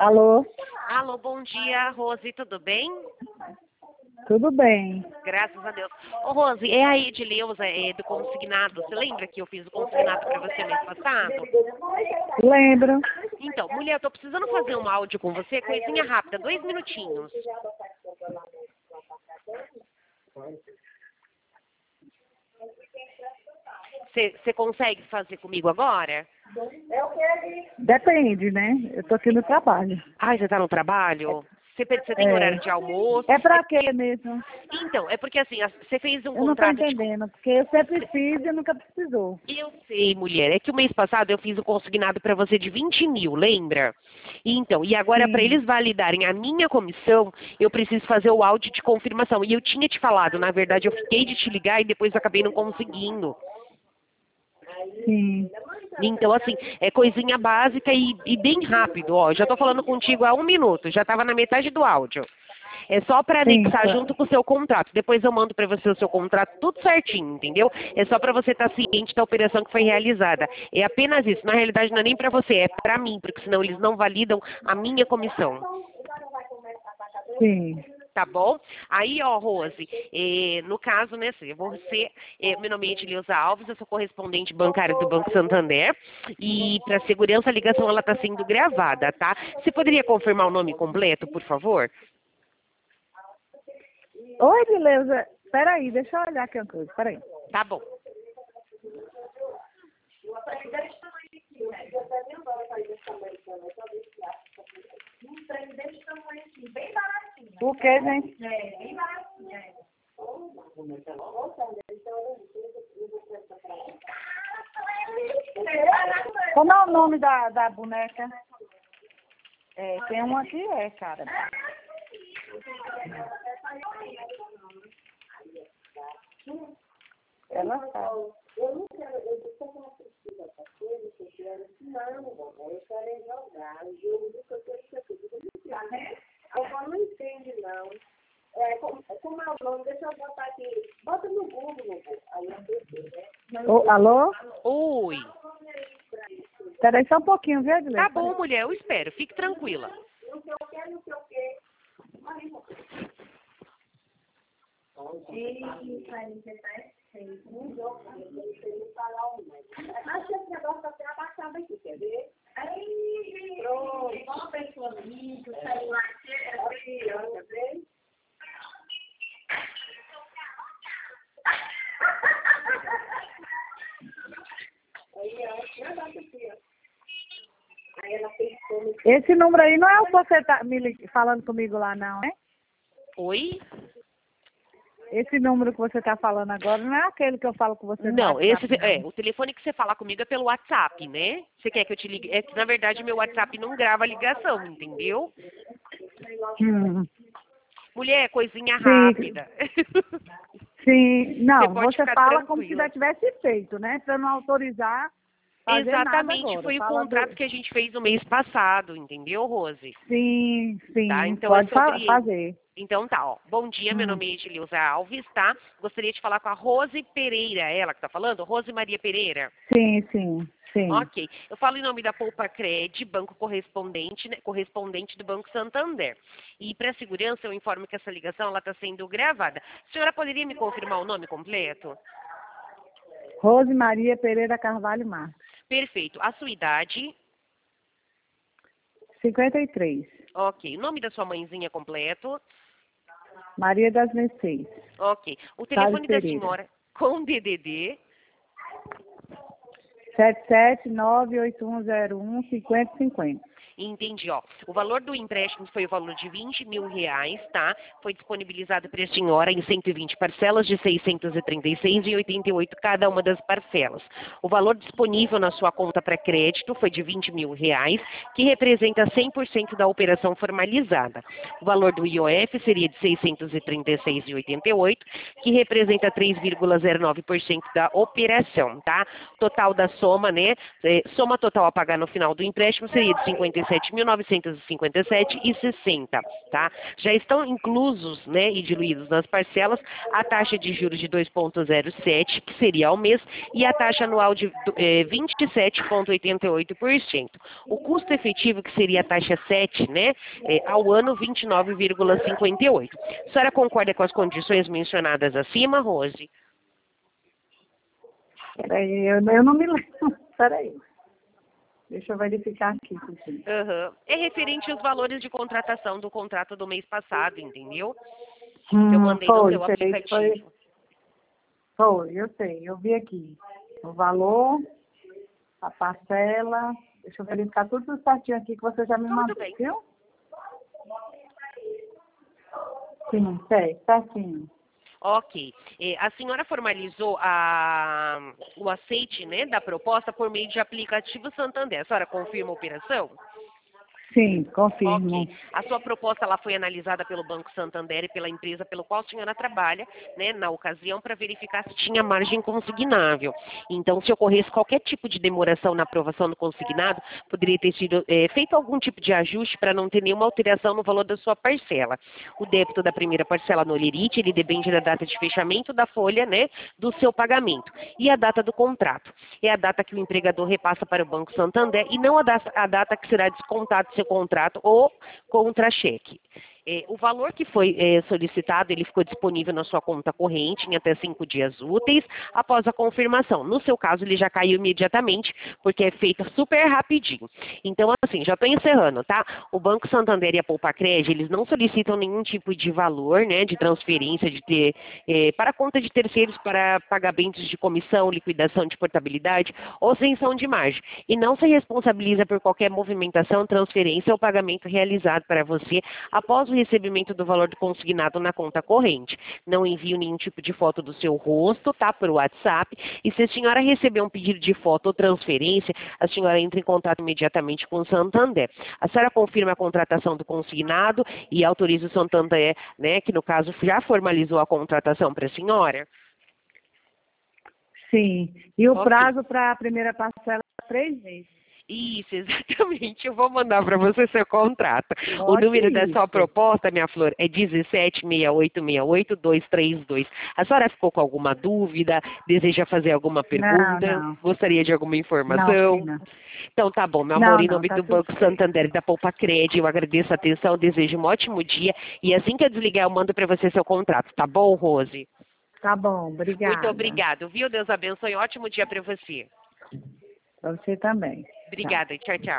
Alô? Alô, bom dia, Rose, tudo bem? Tudo bem. Graças a Deus. Ô, Rose, é a Edileuza do consignado. Você lembra que eu fiz o consignado para você mês passado? Lembro. Então, mulher, eu tô precisando fazer um áudio com você, coisinha rápida, 2 minutinhos. Você consegue fazer comigo agora? Depende, né? Eu tô aqui no trabalho. Ai, você tá no trabalho? Você tem horário de almoço? É pra quê mesmo? Então, é porque assim, você fez um Eu não tô contrato de... entendendo, porque eu sempre fiz e nunca precisou. Eu sei, mulher. É que o mês passado eu fiz o consignado para você de 20 mil, lembra? Então, e agora para Sim, eles validarem a minha comissão, eu preciso fazer o áudio de confirmação. E eu tinha te falado, na verdade, eu fiquei de te ligar e depois acabei não conseguindo. sim. Então, assim, é coisinha básica e bem rápido, ó. Já tô falando contigo há 1 minuto, já tava na metade do áudio. É só para Sim, anexar junto com o seu contrato. Depois eu mando para você o seu contrato tudo certinho, entendeu? É só para você estar ciente da operação que foi realizada. É apenas isso. Na realidade, não é nem para você, é para mim, porque senão eles não validam a minha comissão. sim. Tá bom? Aí, ó, Rose, no caso, né, meu nome é Edileuza Alves, eu sou correspondente bancária do Banco Santander e para segurança a ligação ela está sendo gravada, tá? Você poderia confirmar o nome completo, por favor? Oi, beleza. Peraí, deixa eu olhar aqui uma coisa. Peraí. Tá bom. O que, gente? Como é o nome da boneca? É, tem uma aqui, cara. Ela sabe. Eu não entendo, não. Como é o nome? Deixa eu botar aqui. Bota no Google. Aí eu Ô, alô? Oi. Peraí só um pouquinho, viu, Edilene? Tá bom, mulher, eu espero. Fique tranquila. acho que esse negócio está sendo abaixado aqui, quer ver? Aí, pronto. Uma pessoa limpa, o celular quer ver? Aí, ó, negócio aqui, ó. Aí ela fez como... Esse número aí não é o que você tá falando comigo lá, não, né? Oi? Esse número que você tá falando agora não é aquele que eu falo com você no Não, WhatsApp, não. o telefone que você fala comigo é pelo WhatsApp, né? Você quer que eu te ligue? É que, na verdade, meu WhatsApp não grava ligação, entendeu? Mulher, coisinha Sim, rápida. sim. Não, pode você ficar fala como se tranquila. já tivesse feito, né? Pra eu não autorizar fazer nada Exatamente, agora. foi o Fala contrato do... que a gente fez no mês passado, entendeu, Rose? Sim, Tá? sim, Então é pode sobre ele. fazer. Então tá, ó. Bom dia, meu Hum. nome é Edileuza Alves, tá? Gostaria de falar com a Rose Pereira, ela que tá falando? Rose Maria Pereira? Sim, sim, sim. Ok. Eu falo em nome da Poupa Cred, banco correspondente, né, correspondente do Banco Santander. E para segurança, eu informo que essa ligação ela está sendo gravada. A senhora poderia me confirmar o nome completo? Rose Maria Pereira Carvalho Marques. Perfeito. A sua idade? 53. Ok. O nome da sua mãezinha completo? Maria das Mercedes. Ok. O Salles telefone da Pereira. senhora com DDD? 77981015050. Entendi, ó. O valor do empréstimo foi o valor de 20 mil reais, tá? Foi disponibilizado para a senhora em 120 parcelas de 636,88 cada uma das parcelas. O valor disponível na sua conta para crédito foi de 20 mil reais, que representa 100% da operação formalizada. O valor do IOF seria de 636,88, que representa 3,09% da operação, tá? Total da soma, né? Soma total a pagar no final do empréstimo seria de 57 17.957,60, tá? Já estão inclusos, né, e diluídos nas parcelas a taxa de juros de 2,07, que seria ao mês, e a taxa anual de 27,88%. O custo efetivo, que seria a taxa 7, né, ao ano 29,58. A senhora concorda com as condições mencionadas acima, Rose? Peraí, eu não me lembro. Peraí. Deixa eu verificar aqui. Uhum. É referente aos valores de contratação do contrato do mês passado, entendeu? Que eu mandei no seu aplicativo. Foi, eu sei, eu vi aqui. O valor, a parcela. Deixa eu verificar tudo certinho aqui que você já me mandou, bem. viu? Sim, certinho. Ok. A senhora formalizou o aceite, né, da proposta por meio de aplicativo Santander. A senhora confirma a operação? Sim, confirmo. Ok. A sua proposta ela foi analisada pelo Banco Santander e pela empresa pelo qual a senhora trabalha, né, na ocasião, para verificar se tinha margem consignável. Então, se ocorresse qualquer tipo de demoração na aprovação do consignado, poderia ter sido feito algum tipo de ajuste para não ter nenhuma alteração no valor da sua parcela. O débito da primeira parcela no Olerite, ele depende da data de fechamento da folha, né, do seu pagamento. E a data do contrato. É a data que o empregador repassa para o Banco Santander e não a data que será descontado seu contrato ou contra-cheque. O valor que foi solicitado, ele ficou disponível na sua conta corrente em até 5 dias úteis após a confirmação. No seu caso, ele já caiu imediatamente, porque é feito super rapidinho. Então, assim, já estou encerrando, tá? O Banco Santander e a Poupacred, eles não solicitam nenhum tipo de valor, né, de transferência para a conta de terceiros para pagamentos de comissão, liquidação de portabilidade ou isenção de margem. E não se responsabiliza por qualquer movimentação, transferência ou pagamento realizado para você após o recebimento do valor do consignado na conta corrente. Não envio nenhum tipo de foto do seu rosto, tá, por WhatsApp. E se a senhora receber um pedido de foto ou transferência, a senhora entra em contato imediatamente com o Santander. A senhora confirma a contratação do consignado e autoriza o Santander, né, que no caso já formalizou a contratação para a senhora? Sim. E o Ok. prazo para a primeira parcela é 3 meses. Isso, exatamente. Eu vou mandar para você seu contrato. O Ótimo número da sua isso. proposta, minha flor, é 176868-232. A senhora ficou com alguma dúvida? Deseja fazer alguma pergunta? Não. Gostaria de alguma Não, informação? Fina. Então tá bom, meu amor, em Não, nome tá do tudo Banco Santander e da Poupacred, eu agradeço a atenção, desejo um ótimo dia e assim que eu desligar eu mando para você seu contrato, tá bom, Rose? Tá bom, obrigada. Muito obrigado, viu? Deus abençoe, ótimo dia para você. Para você também. Tchau. Obrigada, tchau, tchau.